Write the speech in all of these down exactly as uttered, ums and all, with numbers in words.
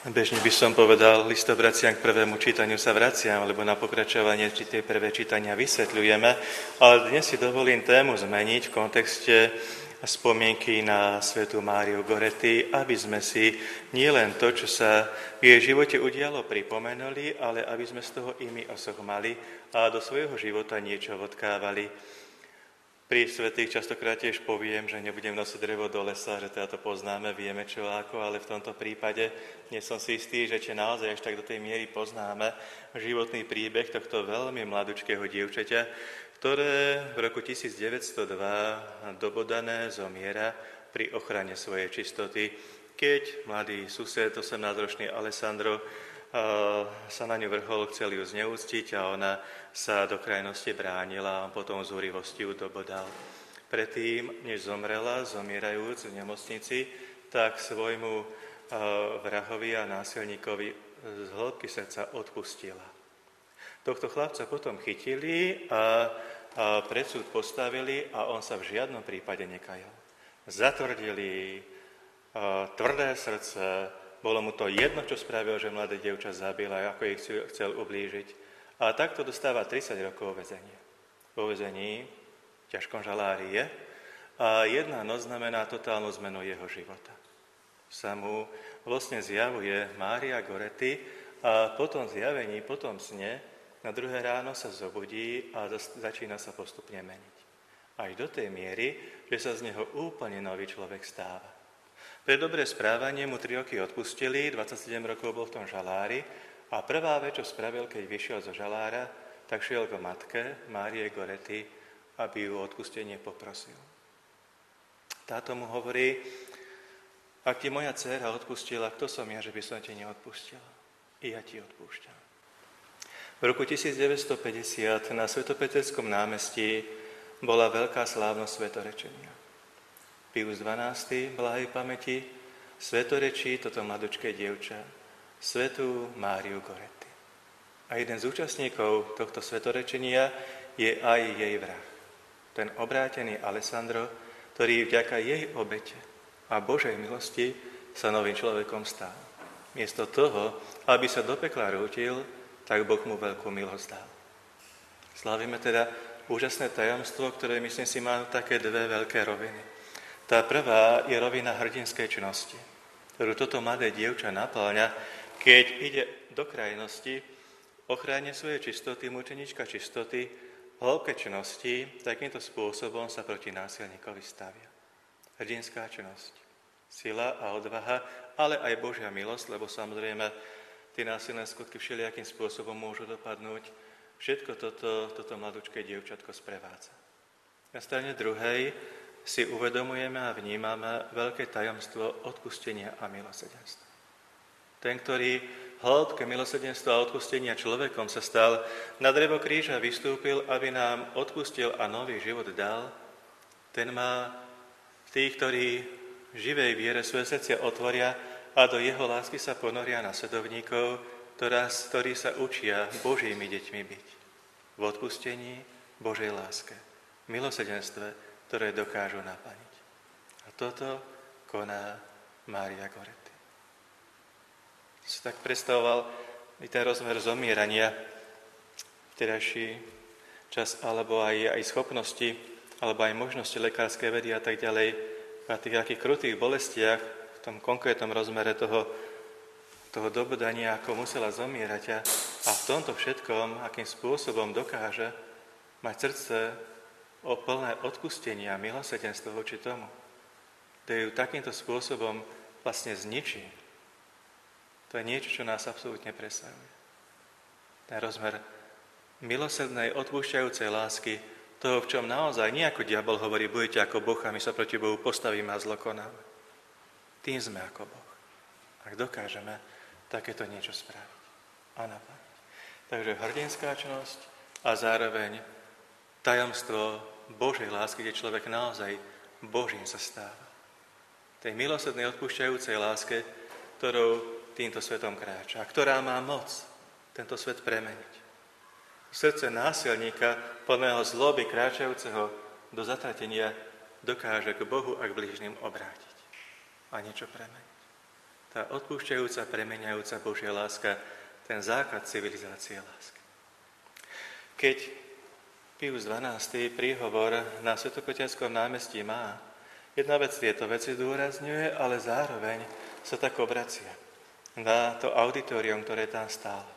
Bežne by som povedal, listobraciam k prvému čítaniu sa vraciam, lebo na pokračovanie či tie prvé čítania vysvetľujeme, ale dnes si dovolím tému zmeniť v kontexte spomienky na svätú Máriu Goretti, aby sme si nielen to, čo sa v jej živote udialo, pripomenuli, ale aby sme z toho i my osoch mali a do svojho života niečo odkávali. Pri svätých častokrát tiež poviem, že nebudem nosiť drevo do lesa, že teda to poznáme, vieme čo ako, ale v tomto prípade nie som si istý, že či naozaj až tak do tej miery poznáme životný príbeh tohto veľmi mladučkého dievčaťa, ktoré v roku tisícdeväťstodva dobodané zomiera pri ochrane svojej čistoty, keď mladý sused, osemnásťročný Alessandro, sa na ňu vrhol, chcel ju zneúctiť a ona sa do krajnosti bránila a on potom z úrivosti ju dobodal. Predtým, než zomrela, zomierajúc v nemocnici, tak svojmu vrahovi a násilníkovi z hĺbky srdca odpustila. Tohto chlapca potom chytili a, a pred súd postavili a on sa v žiadnom prípade nekajal. Zatvrdili a, tvrdé srdce. Bolo mu to jedno, čo spravil, že mladé dievča zabil a ako ich chcel ublížiť. A takto dostáva tridsať rokov väzenia. Vo väzení v ťažkom žalári je a jedna noc znamená totálnu zmenu jeho života. Sa mu vlastne zjavuje Mária Goretti a po tom zjavení, po tom sne, na druhé ráno sa zobudí a začína sa postupne meniť. Až do tej miery, že sa z neho úplne nový človek stáva. Pre dobré správanie mu tri roky odpustili, dvadsaťsedem rokov bol v tom žalári a prvá vec, čo spravil, keď vyšiel zo žalára, tak šiel k matke Márie Goretti, aby ju o odpustenie poprosil. Táto mu hovorí, ak ti moja dcéra odpustila, kto som ja, že by som ti neodpustila? I ja ti odpúšťam. V roku tisícdeväťstopäťdesiat na Svetopeterskom námestí bola veľká slávnosť svetorečenia. Pius dvanásty, blahej pamäti, svetorečí toto mladučké dievča, svätú Máriu Goretti. A jeden z účastníkov tohto svetorečenia je aj jej vrah. Ten obrátený Alessandro, ktorý vďaka jej obete a Božej milosti sa novým človekom stal. Miesto toho, aby sa do pekla rútil, tak Boh mu veľkú milosť dal. Slávime teda úžasné tajomstvo, ktoré myslím si má také dve veľké roviny. Tá prvá je rovina hrdinskej činnosti, ktorú toto mladé dievča napĺňa, keď ide do krajnosti, ochráne svoje čistoty, mučenička čistoty, v hĺbke činnosti, takýmto spôsobom sa proti násilníkovi stavia. Hrdinská činnosť, sila a odvaha, ale aj Božia milosť, lebo samozrejme tie násilné skutky všelijakým spôsobom môžu dopadnúť. Všetko toto, toto mladúčké dievčatko sprevádza. Na strane druhej si uvedomujeme a vnímame veľké tajomstvo odpustenia a milosrdenstva. Ten, ktorý v hĺbke milosrdenstva a odpustenia človekom sa stal, na drevo kríža vystúpil, aby nám odpustil a nový život dal, ten má tých, ktorí v živej viere svoje srdcia otvoria a do jeho lásky sa ponoria nasledovníkov, ktorí sa učia Božími deťmi byť. V odpustení, Božej láske, milosrdenstve, ktoré dokážu naplniť. A toto koná Mária Goretti. Si tak predstavoval i ten rozmer zomierania, vtedajší čas, alebo aj, aj schopnosti, alebo aj možnosti lekárskej vedy a tak ďalej, a tých akých krutých bolestiach, v tom konkrétnom rozmere toho, toho dobodania, ako musela zomierať a, a v tomto všetkom, akým spôsobom dokáže mať srdce o plné odpustenie a milosrdenstvo voči tomu, kde ju takýmto spôsobom vlastne zničí. To je niečo, čo nás absolútne presahuje. Ten rozmer milosrdnej, odpúšťajúcej lásky, toho, v čom naozaj nie ako diabol hovorí, budete ako Boh a my sa proti Bohu postavíme a zlo konáme. Tým sme ako Boh. Ak dokážeme takéto niečo spraviť a naplniť. Takže hrdinská činnosť a zároveň tajomstvo Božej lásky, kde človek naozaj Božím sa stáva. Tej milosrdnej odpúšťajúcej láske, ktorou týmto svetom kráča, a ktorá má moc tento svet premeniť. Srdce násilníka, plného zloby, kráčajúceho do zatratenia, dokáže k Bohu a k blížnym obrátiť a niečo premeniť. Tá odpúšťajúca, premeniajúca Božia láska, ten základ civilizácie lásky. Keď Pius dvanásty príhovor na Svätopeterskom námestí má, jedna vec tieto veci zdôrazňuje, ale zároveň sa tak obracia na to auditorium, ktoré tam stálo.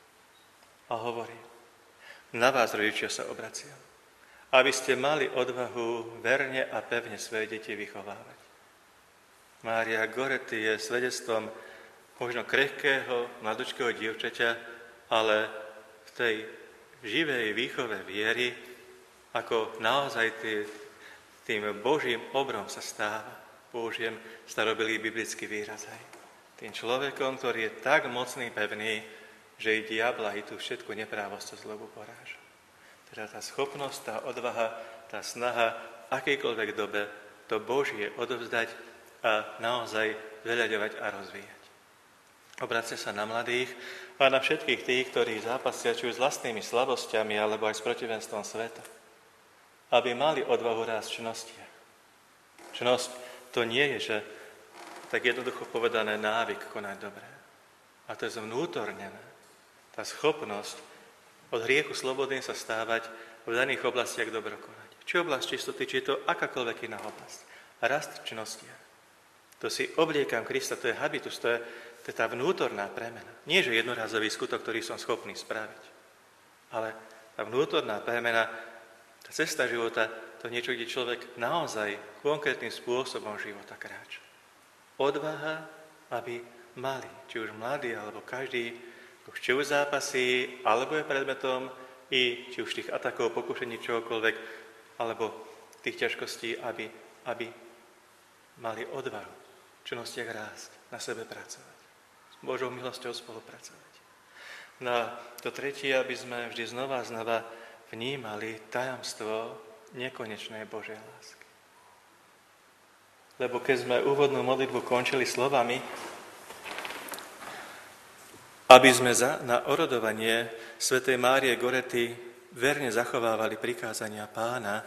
A hovorí, na vás, rodičia, sa obraciam, aby ste mali odvahu verne a pevne svoje deti vychovávať. Mária Goretti je svedectvom možno krehkého, mladučkého dievčaťa, ale v tej živej výchove viery, ako naozaj tý, tým Božím obrom sa stáva. Použijem starobilý biblický výraz. Hej. Tým človekom, ktorý je tak mocný, pevný, že i diabla, i tú všetku neprávosť a zlobu poráža. Teda tá schopnosť, tá odvaha, tá snaha v akejkoľvek dobe to Božie odovzdať a naozaj zveľaďovať a rozvíjať. Obracia sa na mladých a na všetkých tých, ktorí zápasia či už s vlastnými slabosťami alebo aj s protivenstvom sveta, aby mali odvahu rásť v činnostiach. Činnosť to nie je, že tak jednoducho povedané návyk konať dobré. A to je zvnútornené. Tá schopnosť od hriechu slobodným sa stávať v daných oblastiach dobro konať. Či oblasť čistoty, či je to akákoľvek iná oblasť. A rast v činnostiach. To si obliekam Krista, to je habitus, to je To je tá vnútorná premena. Nie, že jednorazový skutok, ktorý som schopný spraviť. Ale tá vnútorná premena, tá cesta života, to niečo, kde človek naozaj konkrétnym spôsobom života kráča. Odvaha, aby mali, či už mladí, alebo každý, či už zápasí, alebo je predmetom i či už tých atakov, pokušení, čokoľvek, alebo tých ťažkostí, aby, aby mali odvahu v činnostiach rásť, na sebe pracovať. Božou milosťou spolupracovať. No to tretie, aby sme vždy znova a znova vnímali tajomstvo nekonečnej Božej lásky. Lebo keď sme úvodnú modlitbu končili slovami, aby sme za, na orodovanie svätej Márie Goretti verne zachovávali prikázania Pána,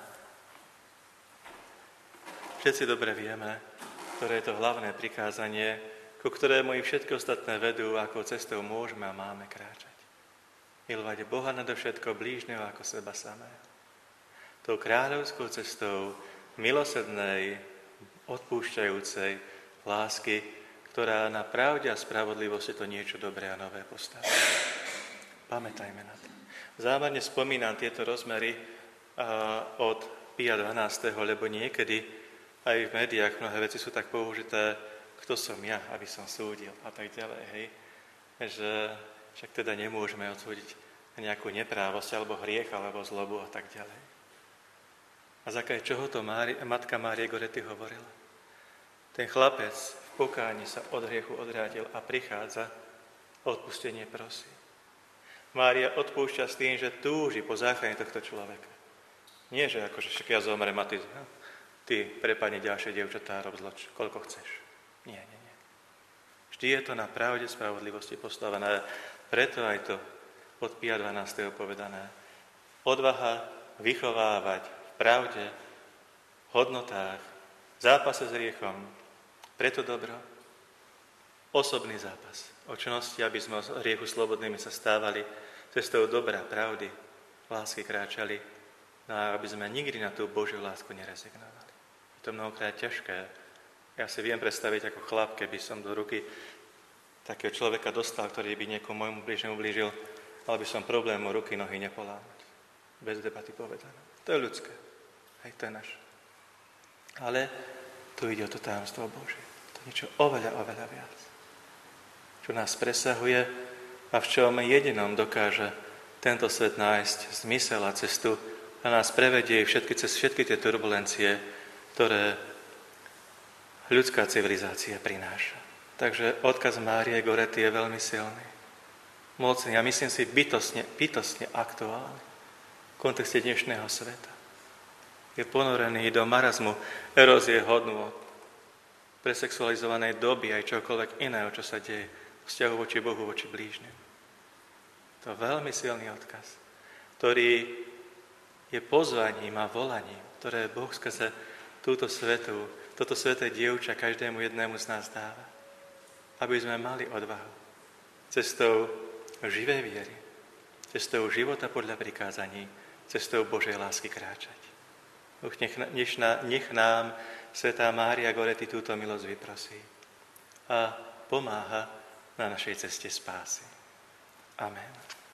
všetci dobre vieme, ktoré je to hlavné prikázanie, ku ktorému i všetky ostatné vedú, ako cestou môžeme a máme kráčať. Milovať Boha nadovšetko, blížneho ako seba samého. Tou kráľovskou cestou milosrdnej, odpúšťajúcej lásky, ktorá na pravde a spravodlivosti to niečo dobré a nové postaví. Pamätajme na to. Zámerne spomínam tieto rozmery od Pia dvanásteho, lebo niekedy aj v médiách mnohé veci sú tak použité, kto som ja, aby som súdil a tak ďalej, hej. Že však teda nemôžeme odsúdiť nejakú neprávosť, alebo hriech, alebo zlobu a tak ďalej. A za kaj čoho to Mári, matka Márie Goretti hovorila? Ten chlapec v pokáni sa od hriechu odrátil a prichádza, odpustenie prosí. Mária odpúšťa s tým, že túži po záchrane tohto človeka. Nie, že akože však ja zomrem a ty, ty prepadne ďalšie dievčatá, rob zloč, koľko chceš. Nie, nie, nie. Vždy je to na pravde spravodlivosti postavené. Preto aj to od Pia dvanásteho povedané. Odvaha vychovávať v pravde, v hodnotách, v zápase s hriechom. Preto dobro. Osobný zápas. O činnosti, aby sme z hriechu slobodnými sa stávali, cestou dobra, pravdy, lásky kráčali, no a aby sme nikdy na tú Božiu lásku nerezignovali. Je to mnohokrát ťažké. Ja si viem predstaviť ako chlap, keby som do ruky takého človeka dostal, ktorý by niekomu môjmu blížnemu blížil, ale by som problému ruky, nohy nepolámať. Bez debaty povedané. To je ľudské. Hej, to je naše. Ale tu ide o to tajomstvo Božie. To je niečo oveľa, oveľa viac. Čo nás presahuje a v čom jedinom dokáže tento svet nájsť zmysel a cestu a nás prevedie všetky, cez všetky tie turbulencie, ktoré ľudská civilizácia prináša. Takže odkaz Márie Goretti je veľmi silný, mocný a myslím si bytostne, bytostne aktuálny v kontexte dnešného sveta. Je ponorený do marazmu, erózie hodnôt, presexualizovanej doby aj čokoľvek iného, čo sa deje v vzťahu voči Bohu, voči blížnym. To je veľmi silný odkaz, ktorý je pozvaním a volaním, ktoré Boh skrze túto svetu, toto sveté dievča každému jednému z nás dáva. aby sme mali odvahu cestou živej viery, cestou života podľa prikázaní, cestou Božej lásky kráčať. Boh nech, nech, nech nám svätá Mária Gorety túto milosť vyprosí a pomáha na našej ceste spásy. Amen.